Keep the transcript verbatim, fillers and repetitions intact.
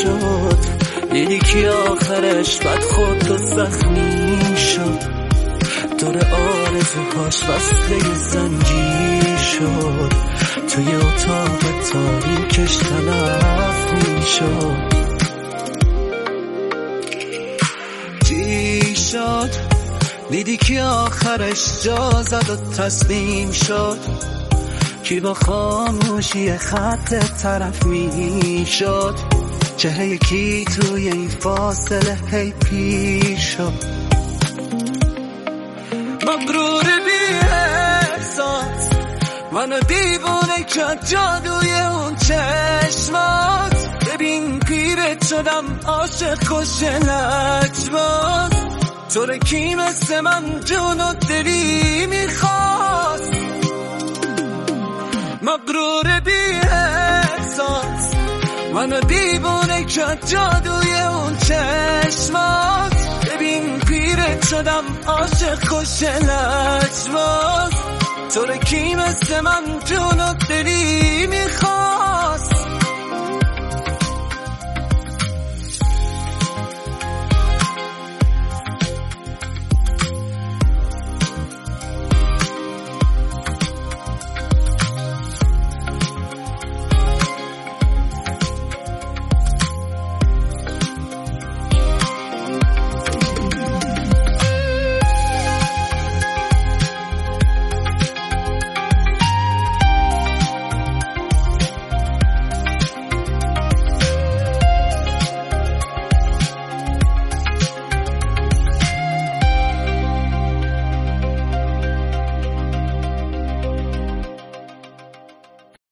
شد، دیدی که آخرش بد خود و زخمی شد، دور آرزوهاش وصله زنجیر شد، توی اتاق تاریکش تلف می شد. چی شد؟ دیدی که آخرش جا زد و تسلیم شد، کی با خاموشی خط طرف می شد، چه یکی توی این فاصله هی پیر شد. مغرور بی احساس منو دیوونه کرد جادوی اون چشمات، ببین پیرت شدم عاشق کش لجباز، تو رو کی مثل من جون و دلی میخواست. مغرور بی احساس منو دیوونه کرد جادوی اون چشمات، ببین پیرت شدم عاشق کش لجباز، تو رو کی مثل من جون و دلی میخواست.